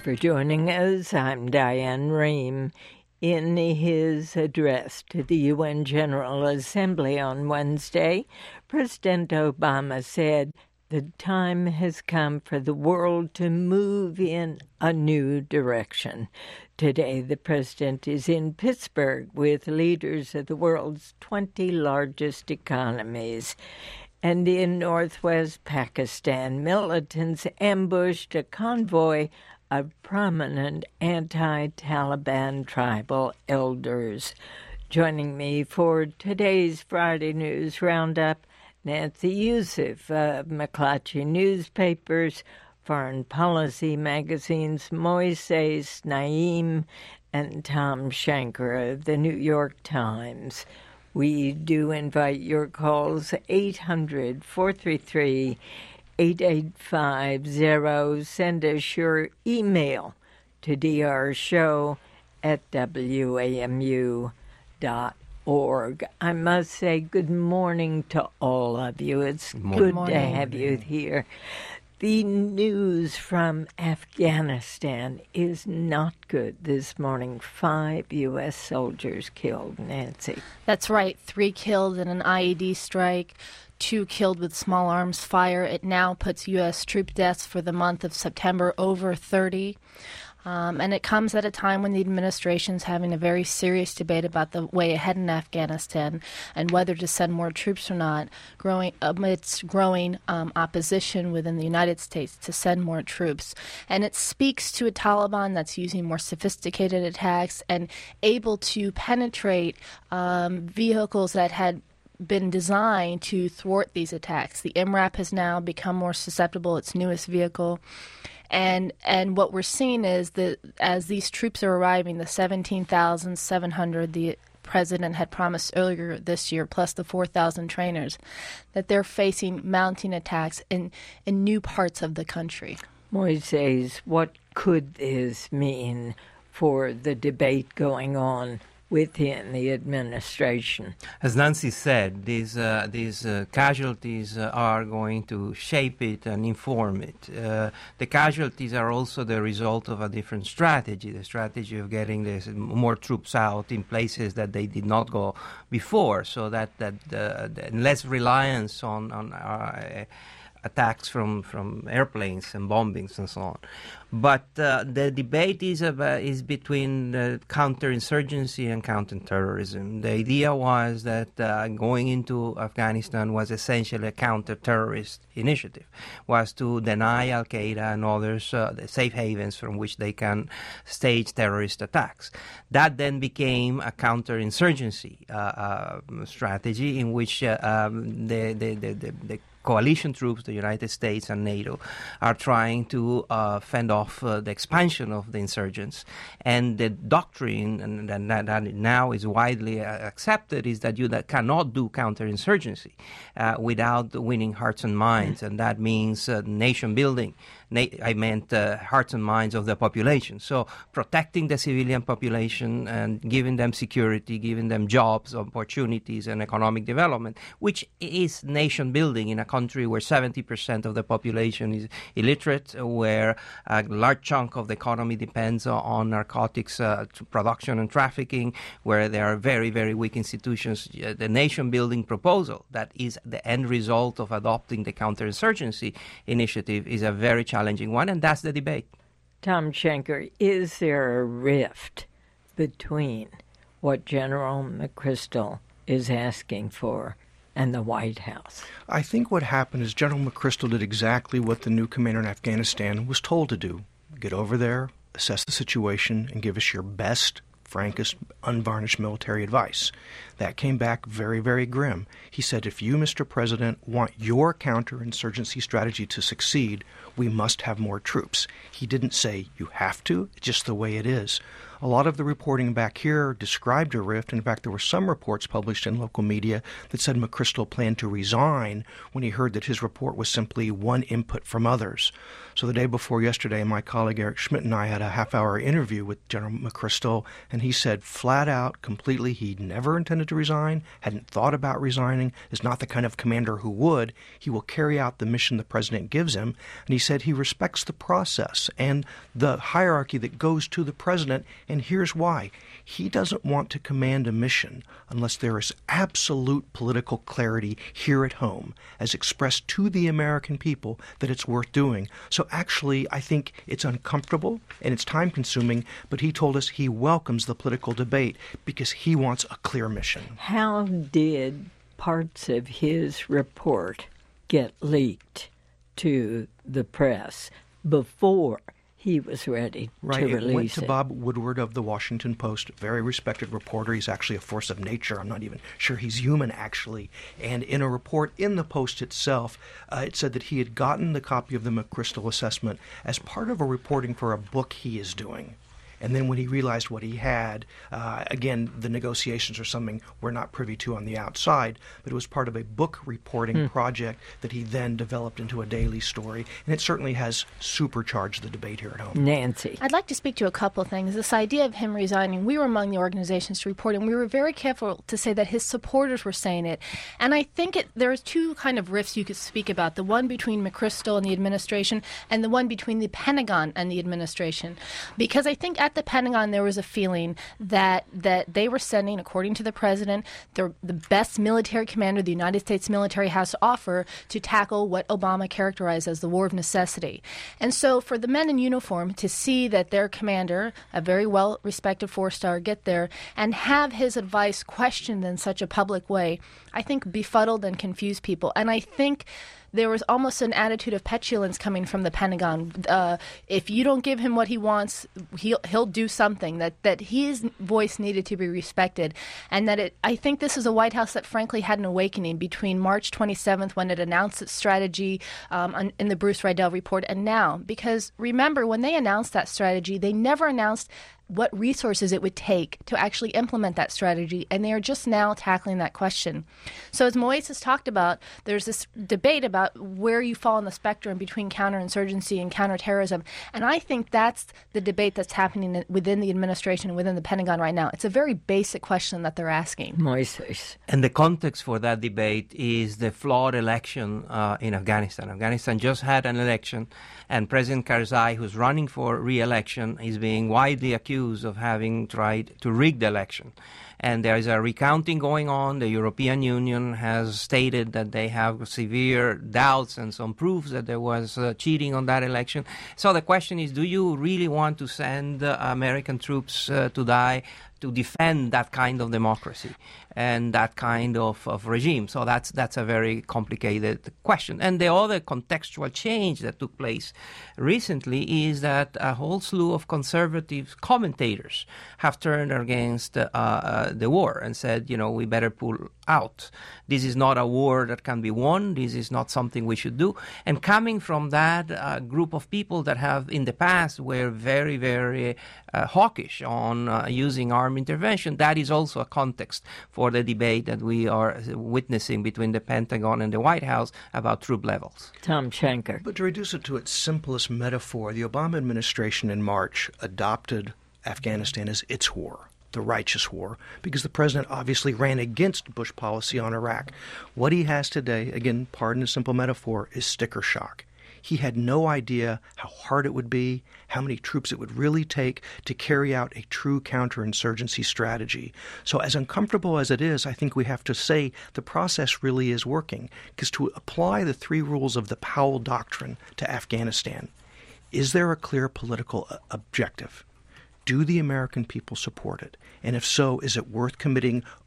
for joining us. I'm Diane Rehm. In his address to the UN General Assembly on Wednesday, President Obama said the time has come for the world to move in a new direction. Today, the president is in Pittsburgh with leaders of the world's 20 largest economies. And in northwest Pakistan, militants ambushed a convoy of prominent anti-Taliban tribal elders. Joining me for today's Friday News Roundup, Nancy Youssef of McClatchy Newspapers, Foreign Policy Magazine's Moises Naim, and Tom Shanker of the New York Times. We do invite your calls, 800-433-8850. Send us your email to drshow@wamu.org. I must say good morning to all of you. It's good to have you here. The news from Afghanistan is not good this morning. 5 U.S. soldiers killed, Nancy. That's right. 3 killed in an IED strike, 2 killed with small arms fire. It now puts U.S. troop deaths for the month of September over 30. And it comes at a time when the administration's having a very serious debate about the way ahead in Afghanistan and whether to send more troops or not, amidst growing opposition within the United States to send more troops. And it speaks to a Taliban that's using more sophisticated attacks and able to penetrate vehicles that had been designed to thwart these attacks. The MRAP has now become more susceptible, its newest vehicle. And what we're seeing is that as these troops are arriving, the 17,700 the president had promised earlier this year, plus the 4,000 trainers, that they're facing mounting attacks in new parts of the country. Moises, what could this mean for the debate going on within the administration? As Nancy said, these casualties are going to shape it and inform it. The casualties are also the result of a different strategy, the strategy of getting more troops out in places that they did not go before, so that less reliance on attacks from airplanes and bombings and so on. But the debate is between counterinsurgency and counterterrorism. The idea was that going into Afghanistan was essentially a counter-terrorist initiative, was to deny Al-Qaeda and others the safe havens from which they can stage terrorist attacks. That then became a counterinsurgency strategy in which the coalition troops, the United States and NATO, are trying to fend off the expansion of the insurgents. And the doctrine, and that now is widely accepted, is that you cannot do counterinsurgency without winning hearts and minds, and that means nation building. I meant hearts and minds of the population. So protecting the civilian population and giving them security, giving them jobs, opportunities, and economic development, which is nation building in a country where 70% of the population is illiterate, where a large chunk of the economy depends on narcotics production and trafficking, where there are very, very weak institutions. The nation building proposal that is the end result of adopting the counterinsurgency initiative is a very challenging one, and that's the debate. Tom Shanker, is there a rift between what General McChrystal is asking for and the White House? I think what happened is General McChrystal did exactly what the new commander in Afghanistan was told to do. Get over there, assess the situation, and give us your best, frankest, unvarnished military advice. That came back very, very grim. He said, if you, Mr. President, want your counterinsurgency strategy to succeed, we must have more troops. He didn't say you have to, it's just the way it is. A lot of the reporting back here described a rift. In fact, there were some reports published in local media that said McChrystal planned to resign when he heard that his report was simply one input from others. So the day before yesterday, my colleague Eric Schmidt and I had a half-hour interview with General McChrystal, and he said flat out, completely, he never intended to resign, hadn't thought about resigning, is not the kind of commander who would. He will carry out the mission the president gives him, and he said he respects the process and the hierarchy that goes to the president, and here's why. He doesn't want to command a mission unless there is absolute political clarity here at home, as expressed to the American people, that it's worth doing. So actually, I think it's uncomfortable and it's time-consuming, but he told us he welcomes the political debate because he wants a clear mission. How did parts of his report get leaked to the press before he was ready to release it? It went to Bob Woodward of the Washington Post, very respected reporter. He's actually a force of nature. I'm not even sure he's human, actually. And in a report in the Post itself, it said that he had gotten the copy of the McChrystal assessment as part of a reporting for a book he is doing. And then when he realized what he had, again, the negotiations are something we're not privy to on the outside, but it was part of a book reporting project that he then developed into a daily story. And it certainly has supercharged the debate here at home. Nancy. I'd like to speak to a couple of things. This idea of him resigning, we were among the organizations to report, and we were very careful to say that his supporters were saying it. And I think there's two kind of rifts you could speak about, the one between McChrystal and the administration and the one between the Pentagon and the administration. Because I think at the Pentagon there was a feeling that they were sending, according to the president, the best military commander the United States military has to offer to tackle what Obama characterized as the war of necessity. And so for the men in uniform to see that their commander, a very well-respected four-star, get there and have his advice questioned in such a public way, I think befuddled and confused people. And I think there was almost an attitude of petulance coming from the Pentagon. If you don't give him what he wants, he'll do something. That his voice needed to be respected, and that I think this is a White House that frankly had an awakening between March 27th when it announced its strategy in the Bruce Riedel report, and now. Because remember, when they announced that strategy, they never announced what resources it would take to actually implement that strategy, and they are just now tackling that question. So as Moise has talked about, there's this debate about where you fall on the spectrum between counterinsurgency and counterterrorism, and I think that's the debate that's happening within the administration and within the Pentagon right now. It's a very basic question that they're asking. Moises. And the context for that debate is the flawed election in Afghanistan. Afghanistan just had an election, and President Karzai, who's running for re-election, is being widely accused of having tried to rig the election. And there is a recounting going on. The European Union has stated that they have severe doubts and some proofs that there was cheating on that election. So the question is, do you really want to send American troops to die to defend that kind of democracy and that kind of regime? So that's a very complicated question. And the other contextual change that took place recently is that a whole slew of conservative commentators have turned against the war and said, we better pull out. This is not a war that can be won. This is not something we should do. And coming from that group of people that have in the past were very, very hawkish on using armed intervention, that is also a context for the debate that we are witnessing between the Pentagon and the White House about troop levels. Tom Schenker. But to reduce it to its simplest metaphor, the Obama administration in March adopted Afghanistan as its war, the righteous war, because the president obviously ran against Bush policy on Iraq. What he has today, again, pardon the simple metaphor, is sticker shock. He had no idea how hard it would be, how many troops it would really take to carry out a true counterinsurgency strategy. So as uncomfortable as it is, I think we have to say the process really is working, because to apply the three rules of the Powell Doctrine to Afghanistan, is there a clear political objective? Do the American people support it? And if so, is it worth committing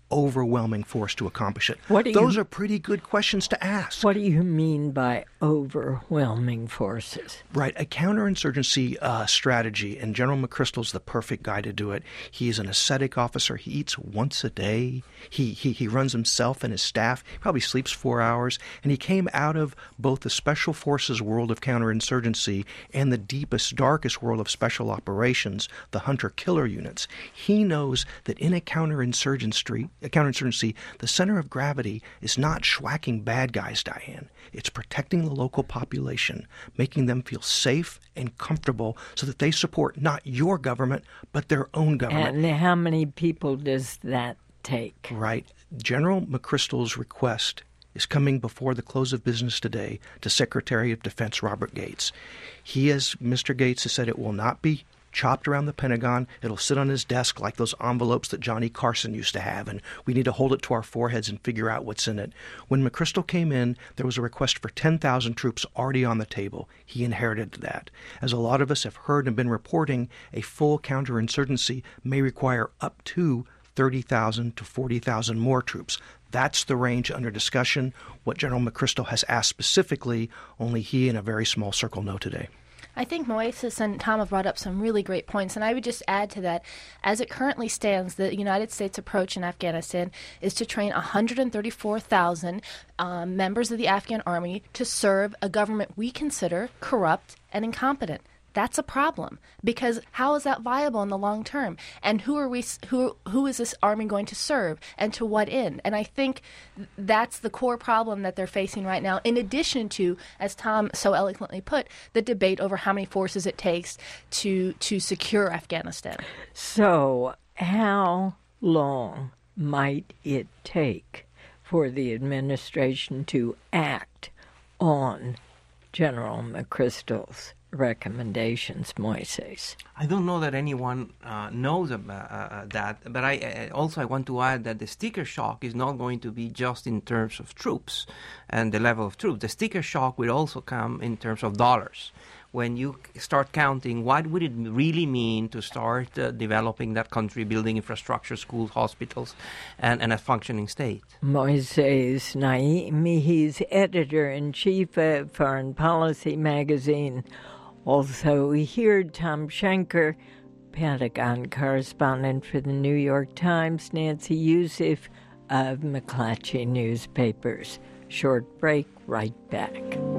overwhelming force to accomplish it? Those are pretty good questions to ask. What do you mean by overwhelming forces? Right. A counterinsurgency strategy, and General McChrystal's the perfect guy to do it. He's an ascetic officer. He eats once a day. He runs himself and his staff. He probably sleeps 4 hours. And he came out of both the Special Forces world of counterinsurgency and the deepest, darkest world of special operations, the hunter-killer units. He knows that in a counterinsurgency, the center of gravity is not schwacking bad guys, Diane. It's protecting the local population, making them feel safe and comfortable so that they support not your government, but their own government. And how many people does that take? Right. General McChrystal's request is coming before the close of business today to Secretary of Defense Robert Gates. Mr. Gates has said, it will not be chopped around the Pentagon. It'll sit on his desk like those envelopes that Johnny Carson used to have, and we need to hold it to our foreheads and figure out what's in it. When McChrystal came in, there was a request for 10,000 troops already on the table. He inherited that. As a lot of us have heard and been reporting, a full counterinsurgency may require up to 30,000 to 40,000 more troops. That's the range under discussion. What General McChrystal has asked specifically, only he and a very small circle know today. I think Moises and Tom have brought up some really great points, and I would just add to that, as it currently stands, the United States approach in Afghanistan is to train 134,000 members of the Afghan army to serve a government we consider corrupt and incompetent. That's a problem, because how is that viable in the long term? And who is this army going to serve, and to what end? And I think that's the core problem that they're facing right now, in addition to, as Tom so eloquently put, the debate over how many forces it takes to secure Afghanistan. So how long might it take for the administration to act on General McChrystal's recommendations, Moises? I don't know that anyone knows about that, but I want to add that the sticker shock is not going to be just in terms of troops and the level of troops. The sticker shock will also come in terms of dollars. When you start counting, what would it really mean to start developing that country, building infrastructure, schools, hospitals, and a functioning state? Moises Naimi, he's editor-in-chief of Foreign Policy magazine. Also here, Tom Schenker, Pentagon correspondent for the New York Times, Nancy Youssef of McClatchy Newspapers. Short break, right back.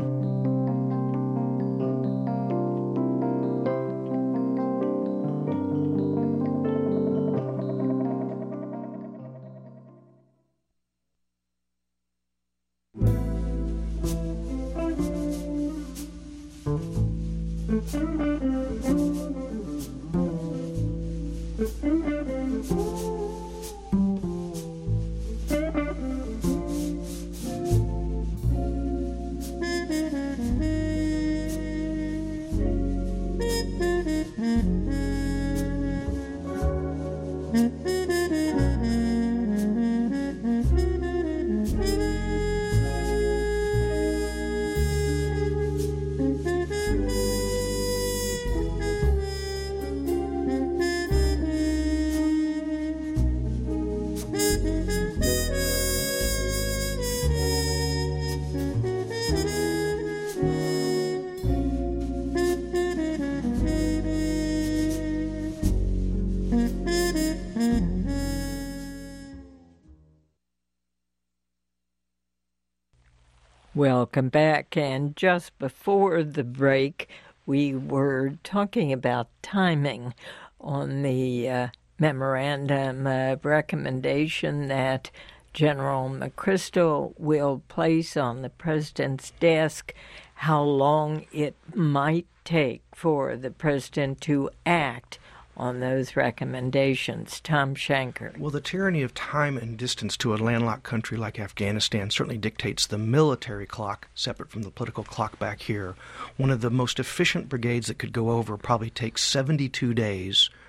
Welcome back. And just before the break, we were talking about timing on the memorandum of recommendation that General McChrystal will place on the president's desk, how long it might take for the president to act on those recommendations. Tom Schenker. Well, the tyranny of time and distance to a landlocked country like Afghanistan certainly dictates the military clock, separate from the political clock back here. One of the most efficient brigades that could go over probably takes 72 days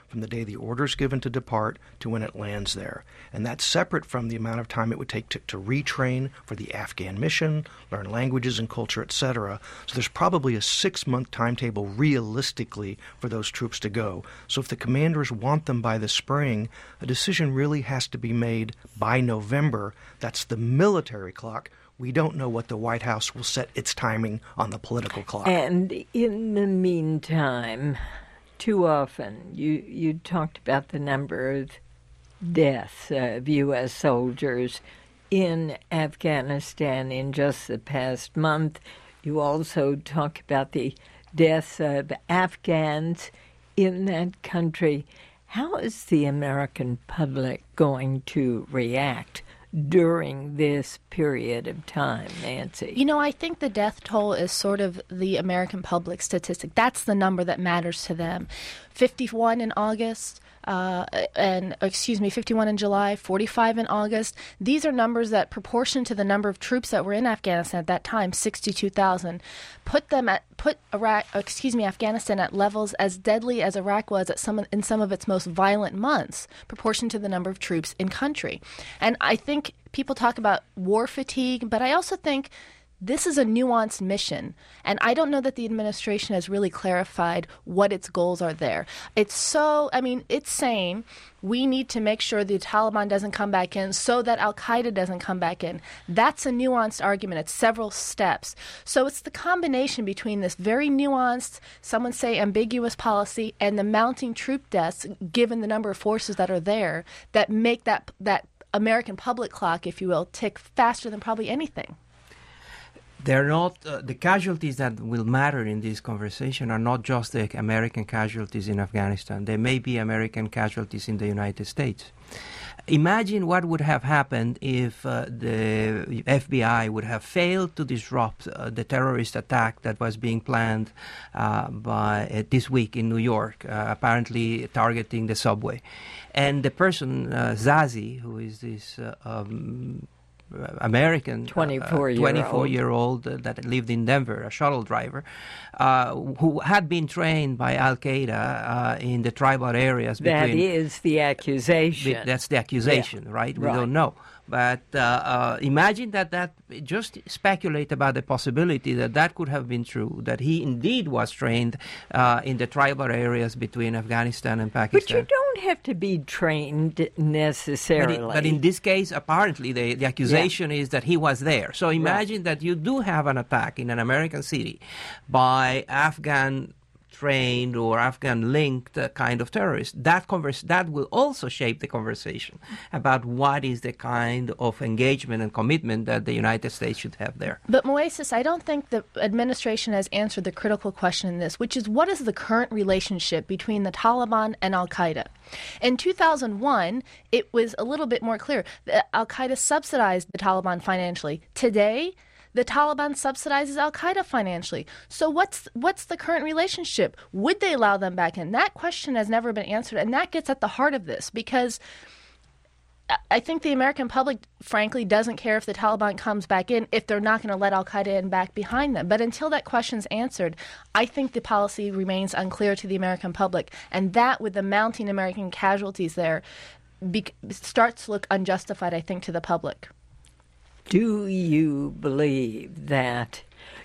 from the day the order is given to depart to when it lands there. And that's separate from the amount of time it would take to retrain for the Afghan mission, learn languages and culture, etc. So there's probably a 6-month timetable realistically for those troops to go. So if the commanders want them by the spring, a decision really has to be made by November. That's the military clock. We don't know what the White House will set its timing on the political clock. And in the meantime, too often, you talked about the number of deaths of U.S. soldiers in Afghanistan in just the past month. You also talk about the deaths of Afghans in that country. How is the American public going to react during this period of time, Nancy? You know, I think the death toll is sort of the American public statistic. That's the number that matters to them. 51 in August, 51 in July, 45 in August. These are numbers that proportion to the number of troops that were in Afghanistan at that time, 62,000. Afghanistan at levels as deadly as Iraq was in some of its most violent months, proportion to the number of troops in country. And I think people talk about war fatigue, but I also think this is a nuanced mission, and I don't know that the administration has really clarified what its goals are there. It's saying we need to make sure the Taliban doesn't come back in so that al-Qaeda doesn't come back in. That's a nuanced argument. It's several steps. So it's the combination between this very nuanced, some would say ambiguous policy, and the mounting troop deaths, given the number of forces that are there, that make that American public clock, if you will, tick faster than probably anything. They're not the casualties that will matter in this conversation are not just the American casualties in Afghanistan. There may be American casualties in the United States. Imagine what would have happened if the FBI would have failed to disrupt the terrorist attack that was being planned by this week in New York, apparently targeting the subway. And the person, Zazi, who is this American 24-year-old that lived in Denver, a shuttle driver, who had been trained by Al-Qaeda in the tribal areas. That is the accusation. That's the accusation, yeah. right? We don't know. But imagine that just speculate about the possibility that could have been true, that he indeed was trained in the tribal areas between Afghanistan and Pakistan. But you don't have to be trained necessarily. But in this case, apparently, the accusation is that he was there. So imagine that you do have an attack in an American city by Afghan trained or Afghan-linked kind of terrorists. That will also shape the conversation about what is the kind of engagement and commitment that the United States should have there. But Moises, I don't think the administration has answered the critical question in this, which is what is the current relationship between the Taliban and Al-Qaeda? In 2001, it was a little bit more clear. Al-Qaeda subsidized the Taliban financially. Today, the Taliban subsidizes Al-Qaeda financially. So what's the current relationship? Would they allow them back in? That question has never been answered, and that gets at the heart of this, because I think the American public, frankly, doesn't care if the Taliban comes back in if they're not going to let Al-Qaeda in back behind them. But until that question's answered, I think the policy remains unclear to the American public, and that, with the mounting American casualties there, starts to look unjustified, I think, to the public. Do you believe that,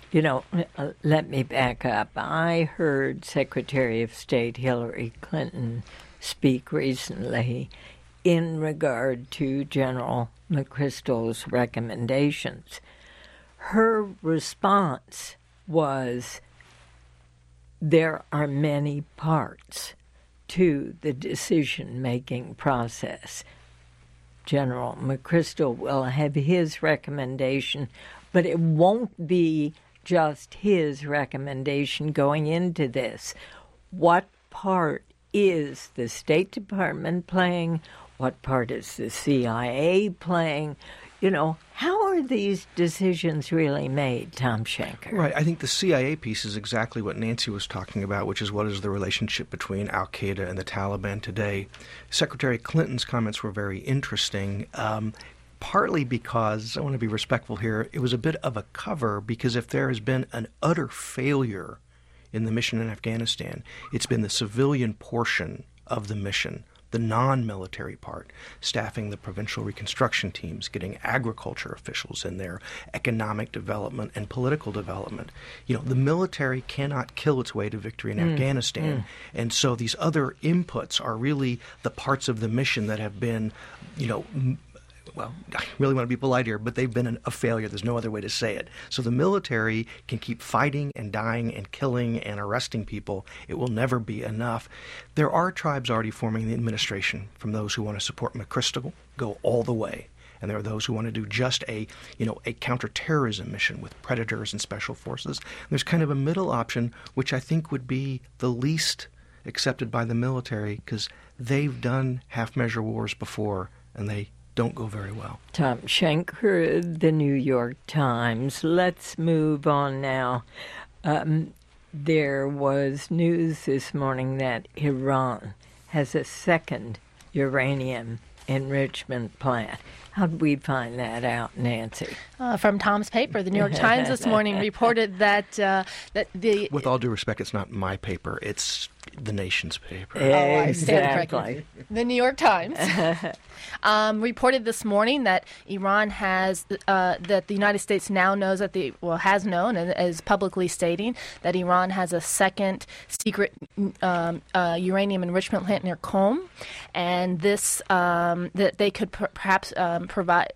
let me back up. I heard Secretary of State Hillary Clinton speak recently in regard to General McChrystal's recommendations. Her response was, there are many parts to the decision-making process. General McChrystal will have his recommendation, but it won't be just his recommendation going into this. What part is the State Department playing? What part is the CIA playing? How are these decisions really made, Tom Schenker? Right. I think the CIA piece is exactly what Nancy was talking about, which is what is the relationship between Al-Qaeda and the Taliban today. Secretary Clinton's comments were very interesting, partly because, I want to be respectful here, it was a bit of a cover, because if there has been an utter failure in the mission in Afghanistan, it's been the civilian portion of the mission, the non-military part, staffing the provincial reconstruction teams, getting agriculture officials in there, economic development and political development. The military cannot kill its way to victory in Afghanistan. And so these other inputs are really the parts of the mission that have been, well, I really want to be polite here, but they've been a failure. There's no other way to say it. So the military can keep fighting and dying and killing and arresting people. It will never be enough. There are tribes already forming the administration, from those who want to support McChrystal, go all the way. And there are those who want to do just a counterterrorism mission with predators and special forces. And there's kind of a middle option, which I think would be the least accepted by the military, because they've done half-measure wars before, and they don't go very well. Tom Schenker, The New York Times. Let's move on now. There was news this morning that Iran has a second uranium enrichment plant. How did we find that out, Nancy? From Tom's paper. The New York Times this morning reported that the... With all due respect, it's not my paper. It's the nation's paper. Exactly. The New York Times reported this morning that Iran has, that the United States now knows has known and is publicly stating that Iran has a second secret uranium enrichment plant near Qom, and this that they could perhaps provide.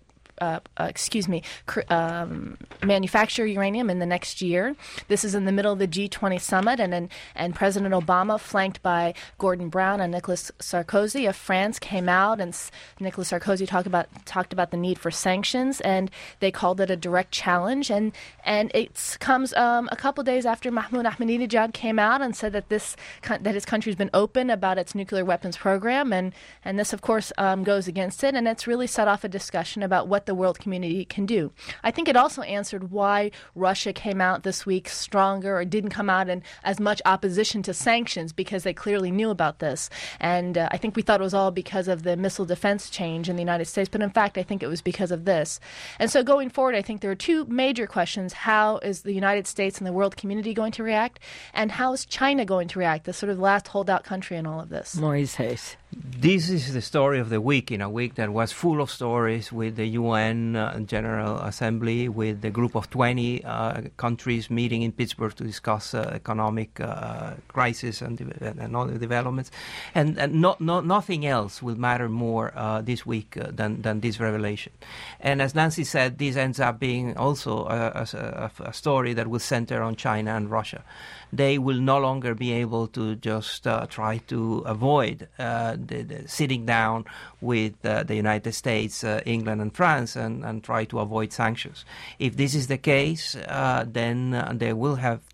Manufacture uranium in the next year. This is in the middle of the G20 summit, and President Obama, flanked by Gordon Brown and Nicolas Sarkozy of France, came out, and Nicolas Sarkozy talked about the need for sanctions, and they called it a direct challenge. And it comes a couple days after Mahmoud Ahmadinejad came out and said that that his country's been open about its nuclear weapons program, and this of course goes against it, and it's really set off a discussion about what the world community can do. I think it also answered why Russia came out this week stronger, or didn't come out in as much opposition to sanctions, because they clearly knew about this. And I think we thought it was all because of the missile defense change in the United States, but in fact I think it was because of this. And so going forward, I think there are two major questions. How is the United States and the world community going to react? And how is China going to react, the sort of last holdout country in all of this? Moises. This is the story of the week, in a week that was full of stories, with the UN General Assembly, with the group of 20 countries meeting in Pittsburgh to discuss economic crisis and other developments. And nothing else will matter more this week than this revelation. And as Nancy said, this ends up being also a story that will center on China and Russia. They will no longer be able to just try to avoid the sitting down with the United States, England, and France, and try to avoid sanctions. If this is the case, then there will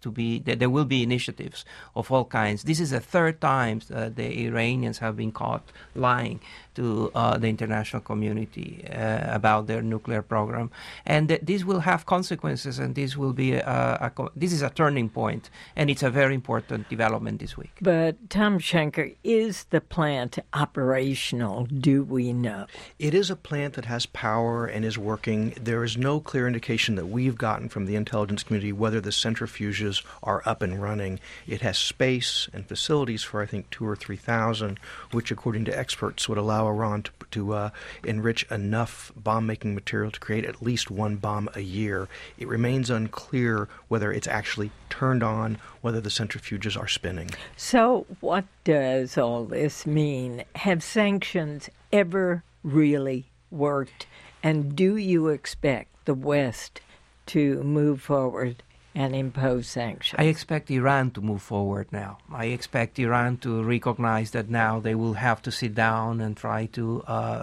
be initiatives of all kinds. This is the third time the Iranians have been caught lying to the international community about their nuclear program, and this will have consequences, and this will be this is a turning point, and it's a very important development this week. But Tom Schenker, is the plant operational? Do we know? It is a plant that has power and is working. There is no clear indication that we've gotten from the intelligence community whether the centrifuges are up and running. It has space and facilities for, I think, 2,000 or 3,000, which, according to experts, would allow Iran to enrich enough bomb-making material to create at least one bomb a year. It remains unclear whether it's actually turned on, whether the centrifuges are spinning. So what does all this mean? Have sanctions ever really worked? And do you expect the West to move forward and impose sanctions? I expect Iran to move forward now. I expect Iran to recognize that now they will have to sit down and try to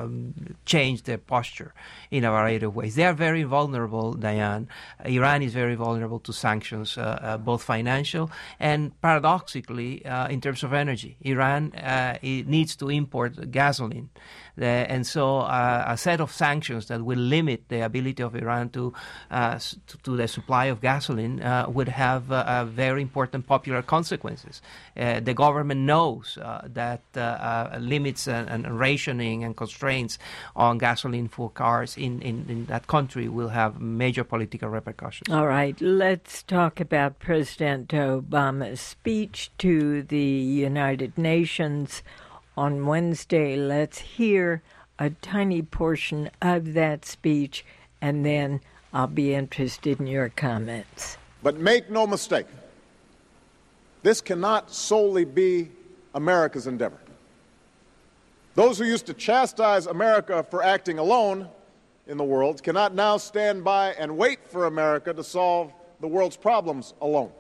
change their posture in a variety of ways. They are very vulnerable, Diane. Iran is very vulnerable to sanctions, both financial and, paradoxically, in terms of energy. Iran it needs to import gasoline. And so a set of sanctions that will limit the ability of Iran to the supply of gasoline would have very important popular consequences. The government knows that limits and rationing and constraints on gasoline for cars in that country will have major political repercussions. All right, let's talk about President Obama's speech to the United Nations on Wednesday. Let's hear a tiny portion of that speech, and then I'll be interested in your comments. But make no mistake, this cannot solely be America's endeavor. Those who used to chastise America for acting alone in the world cannot now stand by and wait for America to solve the world's problems alone.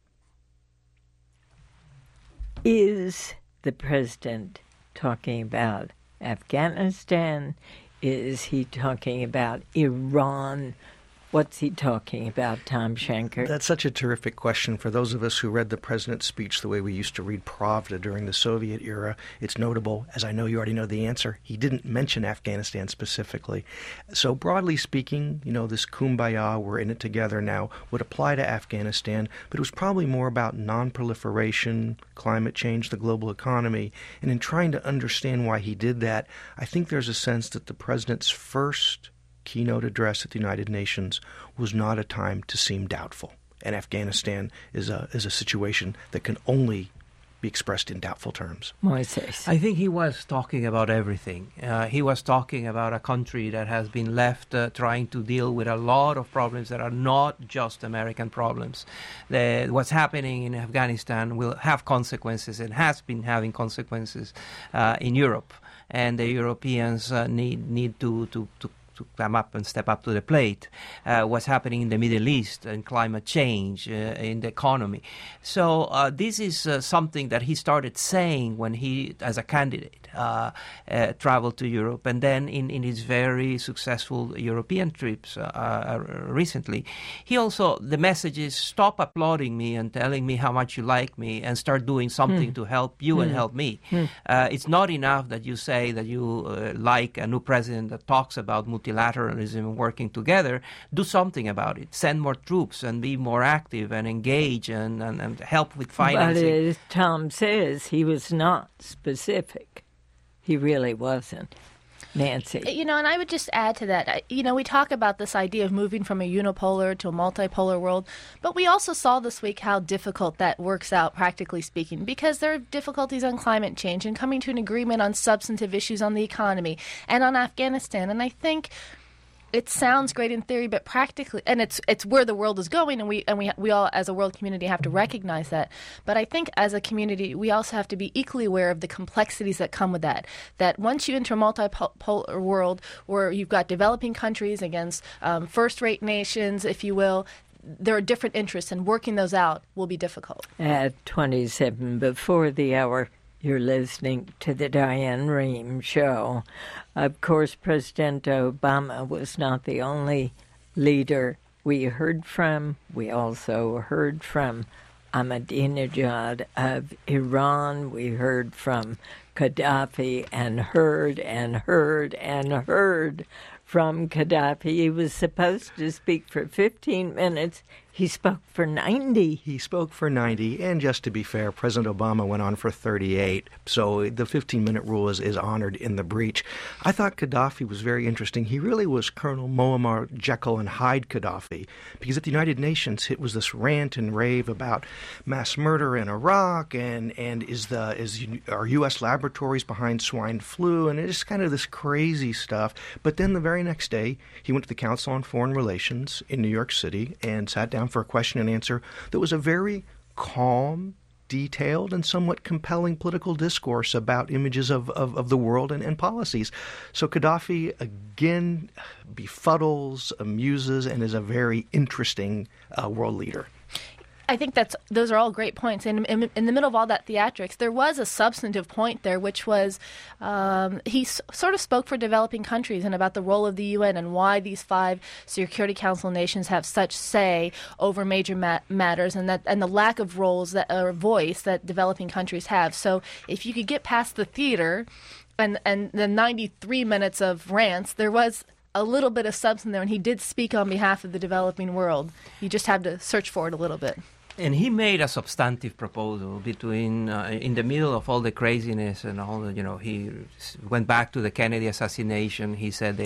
Is the president talking about Afghanistan? Is he talking about Iran? What's he talking about, Tom Schenker? That's such a terrific question. For those of us who read the president's speech the way we used to read Pravda during the Soviet era, it's notable, as I know you already know the answer, he didn't mention Afghanistan specifically. So broadly speaking, this kumbaya, we're in it together now, would apply to Afghanistan, but it was probably more about non-proliferation, climate change, the global economy. And in trying to understand why he did that, I think there's a sense that the president's first keynote address at the United Nations was not a time to seem doubtful. And Afghanistan is a situation that can only be expressed in doubtful terms. Moises. I think he was talking about everything. He was talking about a country that has been left trying to deal with a lot of problems that are not just American problems. What's happening in Afghanistan will have consequences and has been having consequences in Europe. And the Europeans need to come up and step up to the plate. What's happening in the Middle East and climate change in the economy. So this is something that he started saying when he, as a candidate, traveled to Europe. And then in his very successful European trips recently, the message is stop applauding me and telling me how much you like me and start doing something to help you and help me. It's not enough that you say that you like a new president that talks about multilateralism and working together. Do something about it. Send more troops and be more active and engage and help with financing. But as Tom says, he was not specific. He really wasn't. Nancy. And I would just add to that, we talk about this idea of moving from a unipolar to a multipolar world, but we also saw this week how difficult that works out, practically speaking, because there are difficulties on climate change and coming to an agreement on substantive issues on the economy and on Afghanistan. And I think it sounds great in theory, but practically, and it's where the world is going, and we all as a world community have to recognize that. But I think as a community, we also have to be equally aware of the complexities that come with that. That once you enter a multipolar world where you've got developing countries against first-rate nations, if you will, there are different interests, and working those out will be difficult. At 27 before the hour, you're listening to the Diane Rehm Show. Of course, President Obama was not the only leader we heard from. We also heard from Ahmadinejad of Iran. We heard from Gaddafi and heard from Gaddafi. He was supposed to speak for 15 minutes. He spoke for 90. He spoke for 90, and just to be fair, President Obama went on for 38, so the 15-minute rule is honored in the breach. I thought Gaddafi was very interesting. He really was Colonel Muammar Jekyll and Hyde Gaddafi, because at the United Nations it was this rant and rave about mass murder in Iraq, and are U.S. laboratories behind swine flu, and it's kind of this crazy stuff. But then the very next day, he went to the Council on Foreign Relations in New York City and sat down for a question and answer that was a very calm, detailed, and somewhat compelling political discourse about images of the world and policies. So Gaddafi, again, befuddles, amuses, and is a very interesting world leader. I think those are all great points. And in the middle of all that theatrics, there was a substantive point there, which was he sort of spoke for developing countries and about the role of the UN and why these 5 Security Council nations have such say over major matters, and the lack of roles or voice that developing countries have. So if you could get past the theater and the 93 minutes of rants, there was a little bit of substance there, and he did speak on behalf of the developing world. You just have to search for it a little bit. And he made a substantive proposal between, in the middle of all the craziness and all the, he went back to the Kennedy assassination. He said the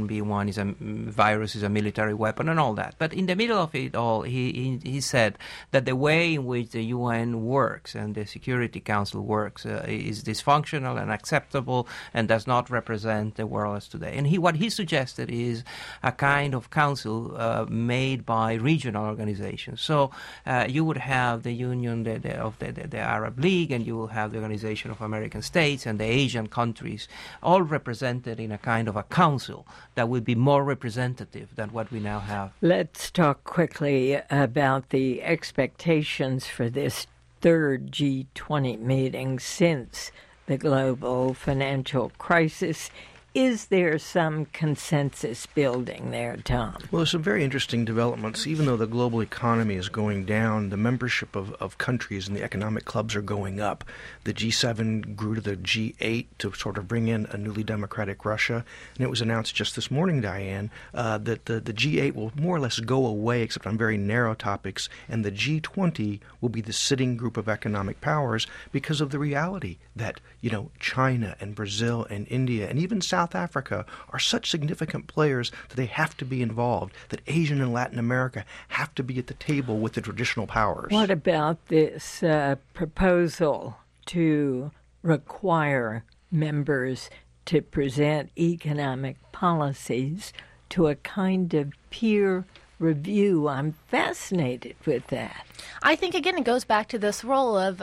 H1B1 virus is a military weapon and all that. But in the middle of it all, he said that the way in which the UN works and the Security Council works is dysfunctional and unacceptable and does not represent the world as today. And what he suggested is a kind of council made by regional organizations. So you would have the Union of the Arab League, and you will have the Organization of American States and the Asian countries, all represented in a kind of a council that would be more representative than what we now have. Let's talk quickly about the expectations for this third G20 meeting since the global financial crisis. Is there some consensus building there, Tom? Well, there's some very interesting developments. Even though the global economy is going down, the membership of countries in the economic clubs are going up. The G7 grew to the G8 to sort of bring in a newly democratic Russia. And it was announced just this morning, Diane, that the G8 will more or less go away, except on very narrow topics, and the G20 will be the sitting group of economic powers because of the reality that, China and Brazil and India and even South Africa are such significant players that they have to be involved, that Asia and Latin America have to be at the table with the traditional powers. What about this proposal to require members to present economic policies to a kind of peer review? I'm fascinated with that. I think, again, it goes back to this role of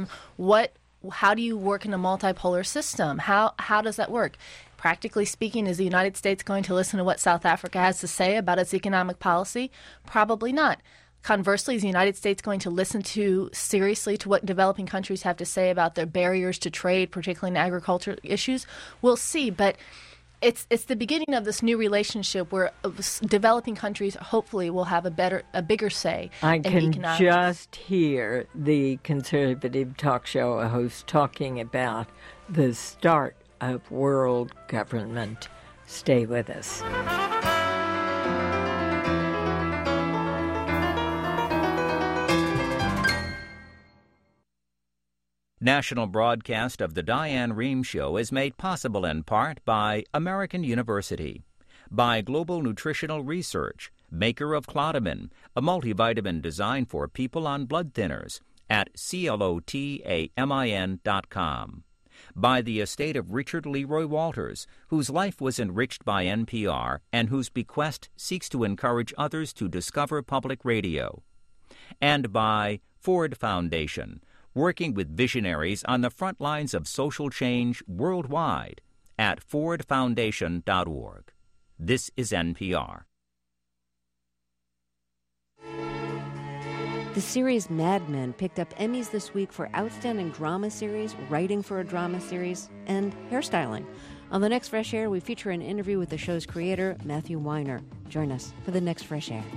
how do you work in a multipolar system? How does that work? Practically speaking, is the United States going to listen to what South Africa has to say about its economic policy? Probably not. Conversely, is the United States going to listen seriously to what developing countries have to say about their barriers to trade, particularly in agriculture issues? We'll see, but it's the beginning of this new relationship where developing countries hopefully will have a bigger say in economics. I can just hear the conservative talk show host talking about the start of world government. Stay with us. National broadcast of the Diane Rehm Show is made possible in part by American University, by Global Nutritional Research, maker of Clotamin, a multivitamin designed for people on blood thinners, at clotamin.com, by the estate of Richard Leroy Walters, whose life was enriched by NPR and whose bequest seeks to encourage others to discover public radio, and by Ford Foundation, working with visionaries on the front lines of social change worldwide at fordfoundation.org. This is NPR. The series Mad Men picked up Emmys this week for Outstanding Drama Series, Writing for a Drama Series, and Hairstyling. On the next Fresh Air, we feature an interview with the show's creator, Matthew Weiner. Join us for the next Fresh Air.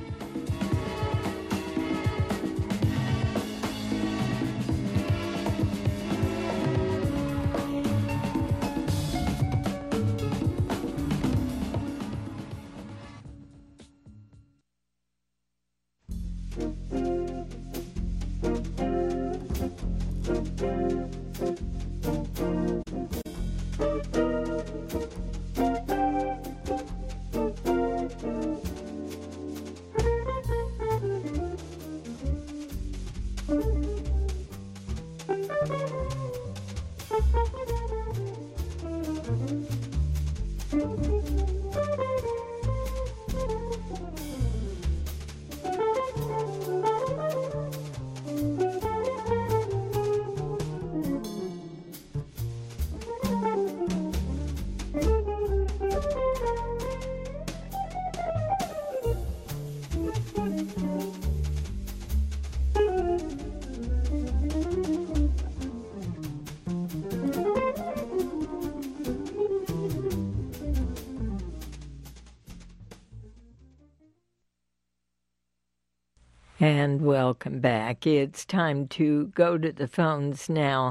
And welcome back. It's time to go to the phones now.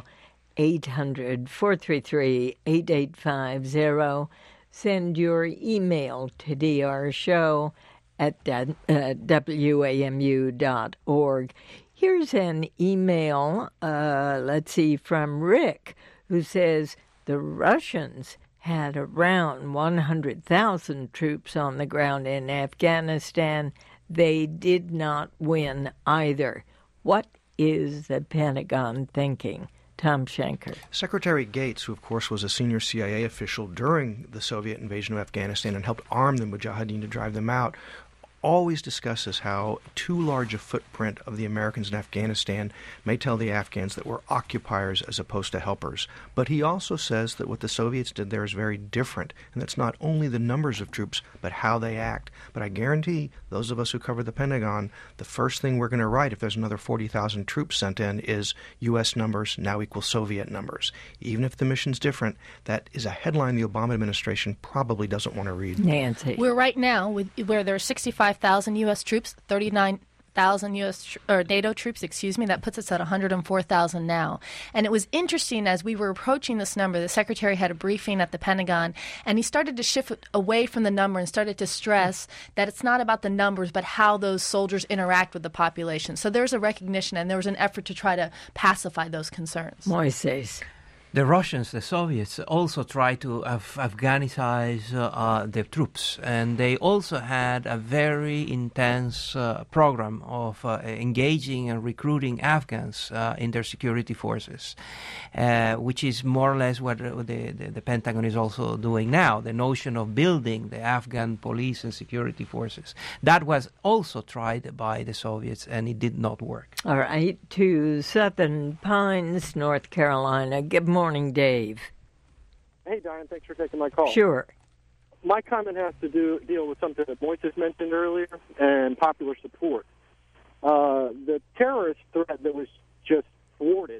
800-433-8850. Send your email to drshow@wamu.org. Here's an email, from Rick, who says the Russians had around 100,000 troops on the ground in Afghanistan. They did not win either. What is the Pentagon thinking? Tom Schenker. Secretary Gates, who of course was a senior CIA official during the Soviet invasion of Afghanistan and helped arm the Mujahideen to drive them out, always discusses how too large a footprint of the Americans in Afghanistan may tell the Afghans that we're occupiers as opposed to helpers. But he also says that what the Soviets did there is very different, and that's not only the numbers of troops, but how they act. But I guarantee those of us who cover the Pentagon, the first thing we're going to write if there's another 40,000 troops sent in is U.S. numbers now equals Soviet numbers. Even if the mission's different, that is a headline the Obama administration probably doesn't want to read. Nancy. We're right now where there are 65,000 U.S. troops, 39,000 NATO troops, that puts us at 104,000 now. And it was interesting as we were approaching this number, the Secretary had a briefing at the Pentagon, and he started to shift away from the number and started to stress that it's not about the numbers, but how those soldiers interact with the population. So there's a recognition, and there was an effort to try to pacify those concerns. Moises. The Russians, the Soviets, also tried to Afghanicize their troops, and they also had a very intense program of engaging and recruiting Afghans in their security forces, which is more or less what the Pentagon is also doing now, the notion of building the Afghan police and security forces. That was also tried by the Soviets, and it did not work. All right, to Southern Pines, North Carolina. Good morning, Dave. Hey, Diane, thanks for taking my call. Sure. My comment has to deal with something that Moises mentioned earlier and popular support. The terrorist threat that was just thwarted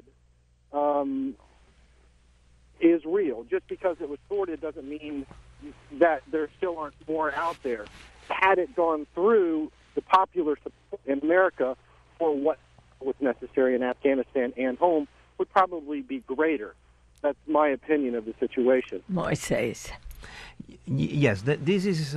is real. Just because it was thwarted doesn't mean that there still aren't more out there. Had it gone through, the popular support in America for what was necessary in Afghanistan and home would probably be greater. That's my opinion of the situation. Moises. Yes, this is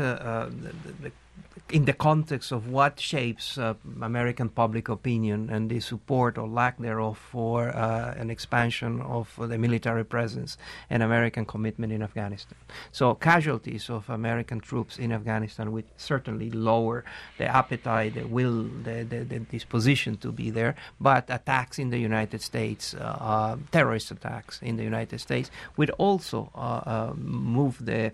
in the context of what shapes American public opinion and the support or lack thereof for an expansion of the military presence and American commitment in Afghanistan. So casualties of American troops in Afghanistan would certainly lower the appetite, the will, the disposition to be there, but attacks in the United States, terrorist attacks in the United States, would also move the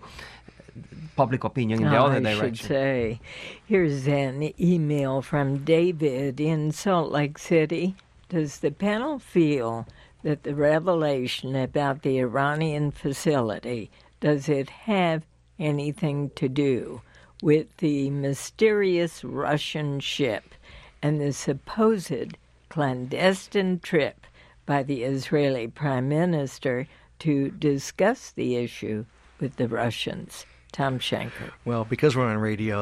public opinion in the other direction. I should say. Here's an email from David in Salt Lake City. Does the panel feel that the revelation about the Iranian facility, does it have anything to do with the mysterious Russian ship and the supposed clandestine trip by the Israeli Prime Minister to discuss the issue with the Russians? Tom Schenker. Well, because we're on radio,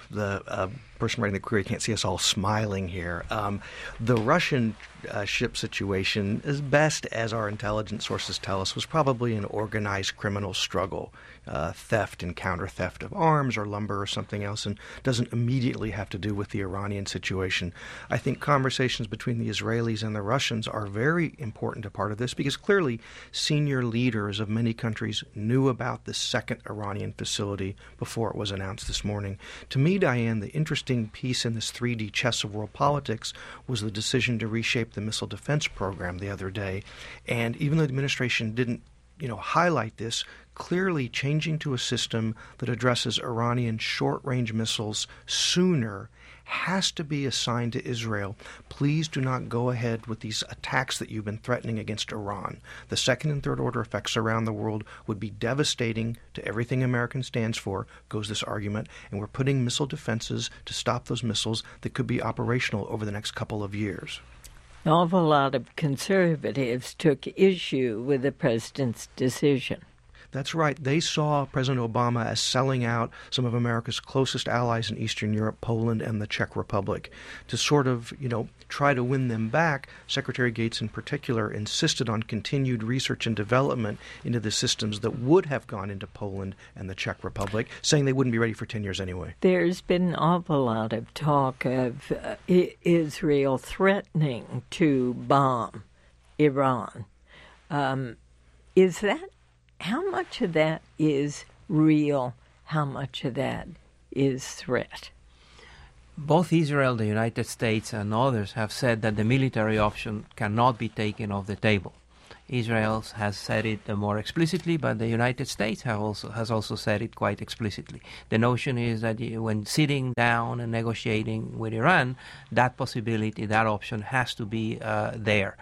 the person writing the query can't see us all smiling here. The Russian ship situation, as best as our intelligence sources tell us, was probably an organized criminal struggle, theft and counter-theft of arms or lumber or something else, and doesn't immediately have to do with the Iranian situation. I think conversations between the Israelis and the Russians are very important a part of this, because clearly senior leaders of many countries knew about the second Iranian facility before it was announced this morning. To me, Diane, the interesting piece in this 3D chess of world politics was the decision to reshape the missile defense program the other day. And even though the administration didn't highlight this, clearly changing to a system that addresses Iranian short-range missiles sooner has to be assigned to Israel. Please do not go ahead with these attacks that you've been threatening against Iran. The second and third order effects around the world would be devastating to everything American stands for, goes this argument, and we're putting missile defenses to stop those missiles that could be operational over the next couple of years. An awful lot of conservatives took issue with the president's decision. That's right. They saw President Obama as selling out some of America's closest allies in Eastern Europe, Poland and the Czech Republic. To sort of, try to win them back, Secretary Gates in particular insisted on continued research and development into the systems that would have gone into Poland and the Czech Republic, saying they wouldn't be ready for 10 years anyway. There's been an awful lot of talk of Israel threatening to bomb Iran. How much of that is real? How much of that is threat? Both Israel, the United States, and others have said that the military option cannot be taken off the table. Israel has said it more explicitly, but the United States has also said it quite explicitly. The notion is that when sitting down and negotiating with Iran, that possibility, that option has to be there.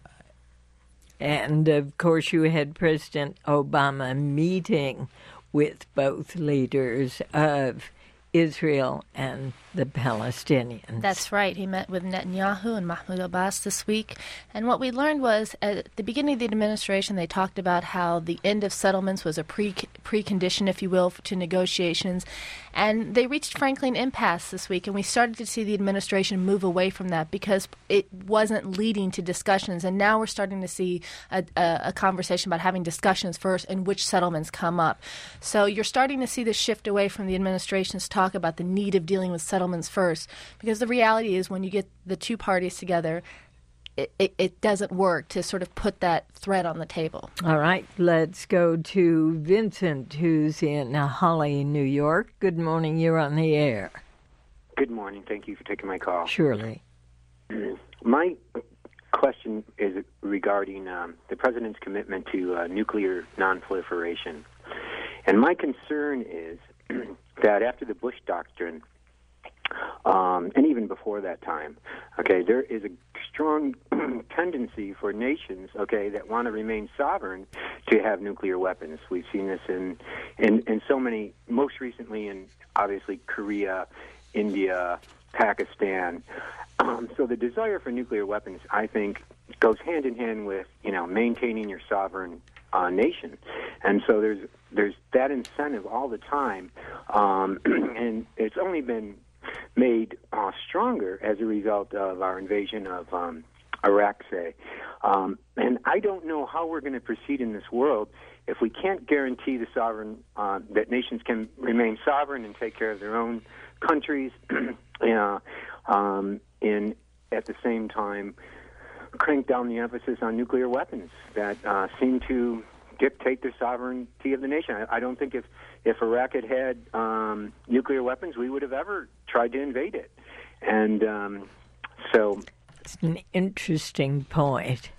And, of course, you had President Obama meeting with both leaders of Israel and the Palestinians. That's right. He met with Netanyahu and Mahmoud Abbas this week. And what we learned was at the beginning of the administration, they talked about how the end of settlements was a precondition, if you will, to negotiations. And they reached, frankly, an impasse this week. And we started to see the administration move away from that because it wasn't leading to discussions. And now we're starting to see a conversation about having discussions first and which settlements come up. So you're starting to see the shift away from the administration's talk about the need of dealing with settlements first, because the reality is when you get the two parties together, it doesn't work to sort of put that threat on the table. All right, let's go to Vincent, who's in Holly, New York. Good morning, you're on the air. Good morning, thank you for taking my call. Surely. My question is regarding the President's commitment to nuclear nonproliferation. And my concern is that after the Bush Doctrine, and even before that time, there is a strong tendency for nations, that want to remain sovereign to have nuclear weapons. We've seen this in so many, most recently in, obviously, Korea, India, Pakistan. So the desire for nuclear weapons, I think, goes hand in hand with, maintaining your sovereign nation. And so there's that incentive all the time, and it's only been made stronger as a result of our invasion of Iraq, say. And I don't know how we're going to proceed in this world if we can't guarantee the sovereign that nations can remain sovereign and take care of their own countries, and at the same time crank down the emphasis on nuclear weapons that seem to dictate the sovereignty of the nation. I don't think if Iraq had nuclear weapons, we would have ever tried to invade it. And so... It's an interesting point.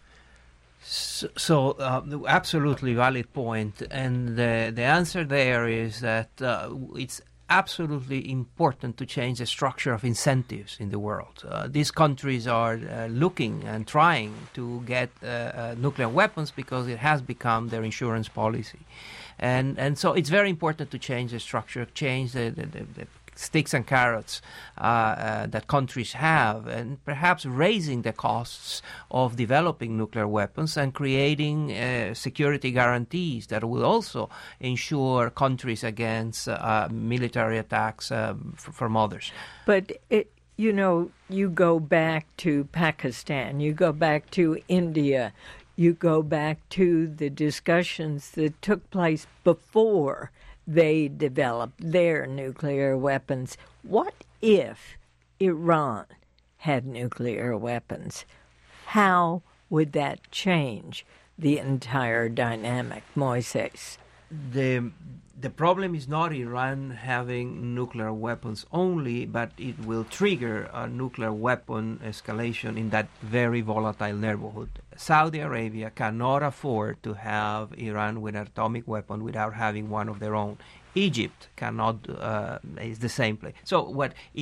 So absolutely valid point. And the answer there is that it's absolutely important to change the structure of incentives in the world. These countries are looking and trying to get nuclear weapons because it has become their insurance policy. And so it's very important to change the structure, change the sticks and carrots that countries have, and perhaps raising the costs of developing nuclear weapons and creating security guarantees that will also ensure countries against military attacks from others. But, you go back to Pakistan, you go back to India, you go back to the discussions that took place before they developed their nuclear weapons. What if Iran had nuclear weapons? How would that change the entire dynamic, Moises? The problem is not Iran having nuclear weapons only, but it will trigger a nuclear weapon escalation in that very volatile neighborhood. Saudi Arabia cannot afford to have Iran with an atomic weapon without having one of their own. Egypt cannot, is the same place. So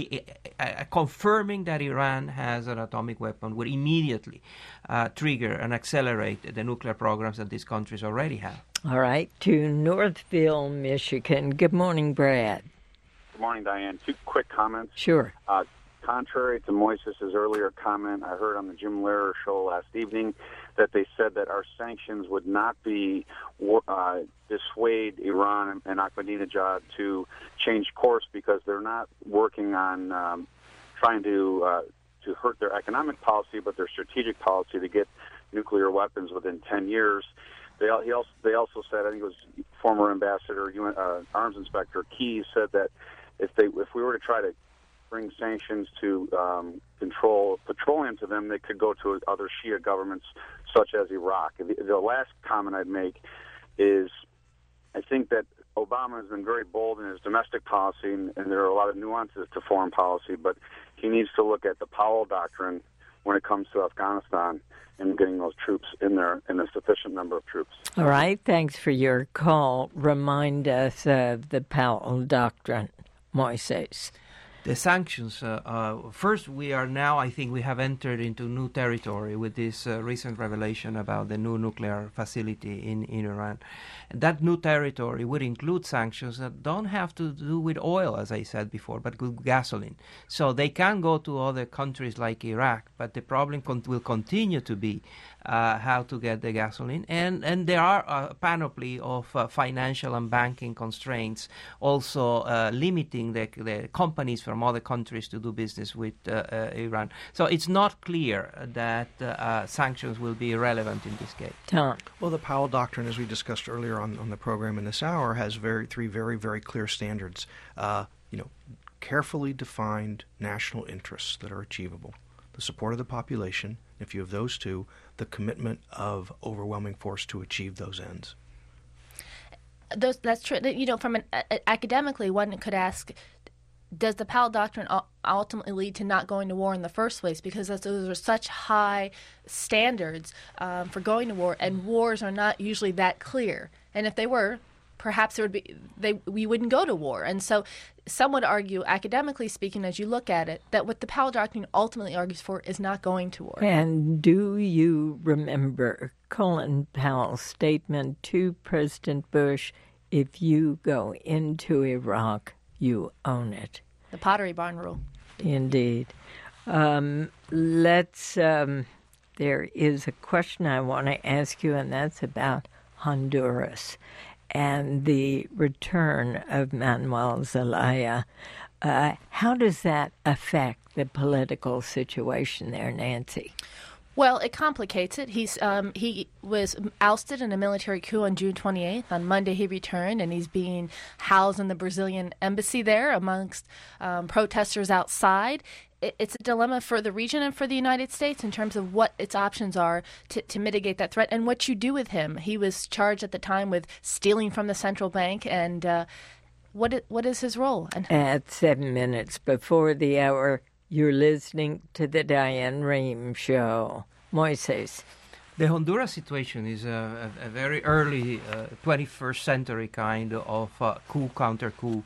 confirming that Iran has an atomic weapon would immediately trigger and accelerate the nuclear programs that these countries already have. All right, to Northville, Michigan. Good morning, Brad. Good morning, Diane. Two quick comments. Sure. Contrary to Moises' earlier comment I heard on the Jim Lehrer show last evening, that they said that our sanctions would not be dissuade Iran and Ahmadinejad to change course because they're not working on trying to hurt their economic policy, but their strategic policy to get nuclear weapons within 10 years. They also said, I think it was former Ambassador, Arms Inspector Keyes said that if we were to try to bring sanctions to control petroleum to them, they could go to other Shia governments such as Iraq. The last comment I'd make is I think that Obama has been very bold in his domestic policy, and there are a lot of nuances to foreign policy, but he needs to look at the Powell Doctrine when it comes to Afghanistan and getting those troops in there in a sufficient number of troops. All right, thanks for your call. Remind us of the Powell Doctrine, Moises. The sanctions, first we are now, I think we have entered into new territory with this recent revelation about the new nuclear facility in Iran. And that new territory would include sanctions that don't have to do with oil, as I said before, but with gasoline. So they can go to other countries like Iraq, but the problem will continue to be how to get the gasoline. And there are a panoply of financial and banking constraints also limiting the companies from other countries to do business with Iran. So it's not clear that sanctions will be relevant in this case. Tom. Well, the Powell Doctrine, as we discussed earlier on the program in this hour, has three very, very clear standards. Carefully defined national interests that are achievable. The support of the population, if you have those two, the commitment of overwhelming force to achieve those ends. That's true. From academically, one could ask, does the Powell Doctrine ultimately lead to not going to war in the first place? Because those are such high standards for going to war, and wars are not usually that clear. And if they were, perhaps we wouldn't go to war. And so some would argue, academically speaking, as you look at it, that what the Powell Doctrine ultimately argues for is not going to war. And do you remember Colin Powell's statement to President Bush, if you go into Iraq, you own it? The Pottery Barn rule. Indeed. There is a question I want to ask you, and that's about Honduras and the return of Manuel Zelaya. How does that affect the political situation there, Nancy? Well, it complicates it. He was ousted in a military coup on June 28th. On Monday, he returned, and he's being housed in the Brazilian embassy there amongst protesters outside. It's a dilemma for the region and for the United States in terms of what its options are to mitigate that threat and what you do with him. He was charged at the time with stealing from the central bank, and what is his role? At 7 minutes before the hour, you're listening to the Diane Rehm Show. Moises. The Honduras situation is a very early 21st century kind of coup, counter-coup.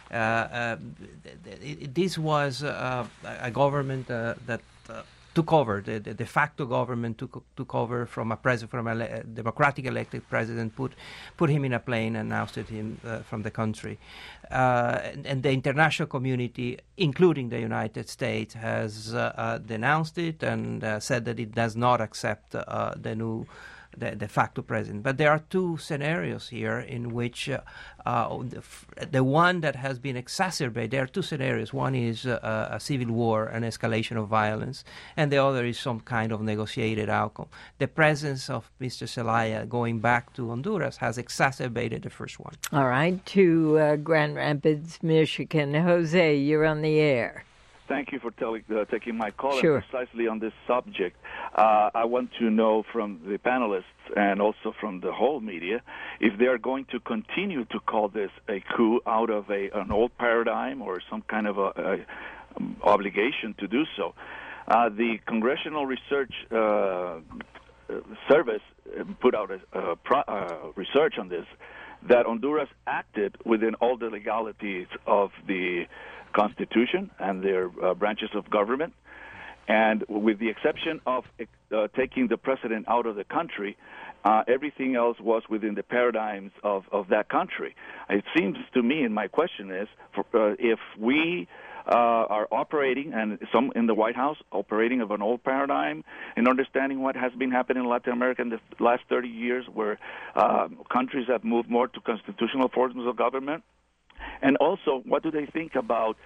This was a government that took over. The de facto government took over from a democratic elected president, put him in a plane and ousted him from the country. And the international community, including the United States, has denounced it and said that it does not accept the new the de facto president. But there are two scenarios here in which the one that has been exacerbated, there are two scenarios. One is a civil war, an escalation of violence, and the other is some kind of negotiated outcome. The presence of Mr. Zelaya going back to Honduras has exacerbated the first one. All right, to Grand Rapids, Michigan. Jose, you're on the air. Thank you for taking my call. Sure. And precisely on this subject. I want to know from the panelists and also from the whole media if they are going to continue to call this a coup out of an old paradigm or some kind of a obligation to do so. The Congressional Research Service put out a research on this, that Honduras acted within all the legalities of the Constitution and their branches of government, and with the exception of taking the president out of the country, everything else was within the paradigms of that country. It seems to me, and my question is, if we are operating, and some in the White House, operating of an old paradigm and understanding what has been happening in Latin America in the last 30 years, where countries have moved more to constitutional forms of government. And also, what do they think about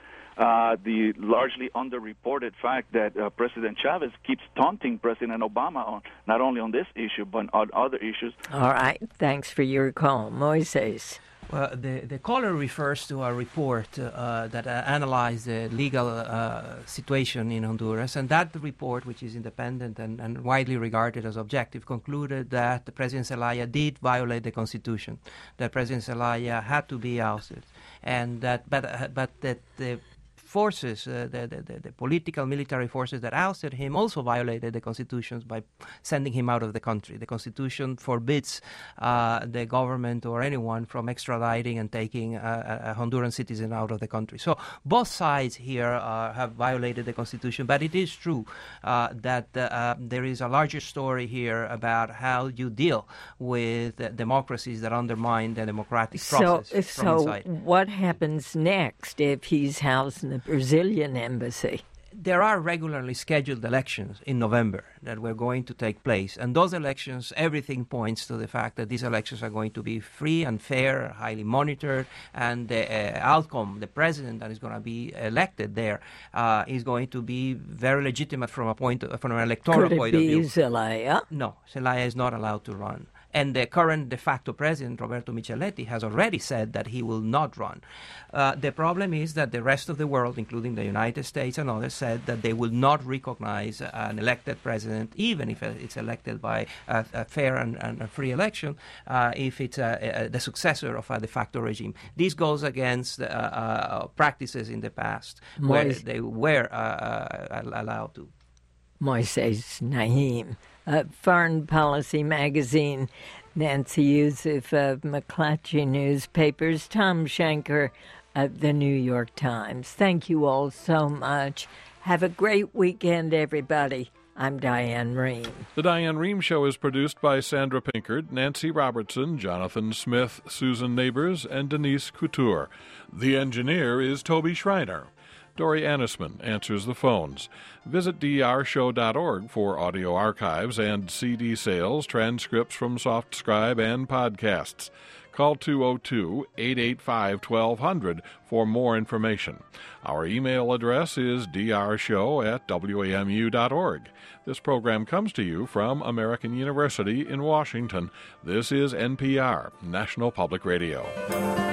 the largely underreported fact that President Chavez keeps taunting President Obama not only on this issue, but on other issues? All right. Thanks for your call. Moises. Well, the caller refers to a report that analyzed the legal situation in Honduras, and that report, which is independent and widely regarded as objective, concluded that President Zelaya did violate the Constitution, that President Zelaya had to be ousted, and that but that the forces, the political military forces that ousted him also violated the Constitution by sending him out of the country. The Constitution forbids the government or anyone from extraditing and taking a Honduran citizen out of the country. So both sides here have violated the Constitution, but it is true that there is a larger story here about how you deal with democracies that undermine the democratic process from inside. So what happens next if he's housed in the Brazilian embassy? There are regularly scheduled elections in November that were going to take place, and those elections, everything points to the fact that these elections are going to be free and fair, highly monitored, and the outcome, the president that is going to be elected there, is going to be very legitimate from an electoral point of view. Could it be Zelaya? No, Zelaya is not allowed to run. And the current de facto president, Roberto Micheletti, has already said that he will not run. The problem is that the rest of the world, including the United States and others, said that they will not recognize an elected president, even if it's elected by a fair and a free election, if it's the successor of a de facto regime. This goes against practices in the past where they were allowed to. Moises Naim. Foreign Policy Magazine, Nancy Youssef of McClatchy Newspapers, Tom Schenker of the New York Times. Thank you all so much. Have a great weekend, everybody. I'm Diane Rehm. The Diane Rehm Show is produced by Sandra Pinkard, Nancy Robertson, Jonathan Smith, Susan Neighbors, and Denise Couture. The engineer is Toby Schreiner. Dory Annisman answers the phones. Visit drshow.org for audio archives and CD sales, transcripts from SoftScribe, and podcasts. Call 202-885-1200 for more information. Our email address is drshow@wamu.org. This program comes to you from American University in Washington. This is NPR, National Public Radio.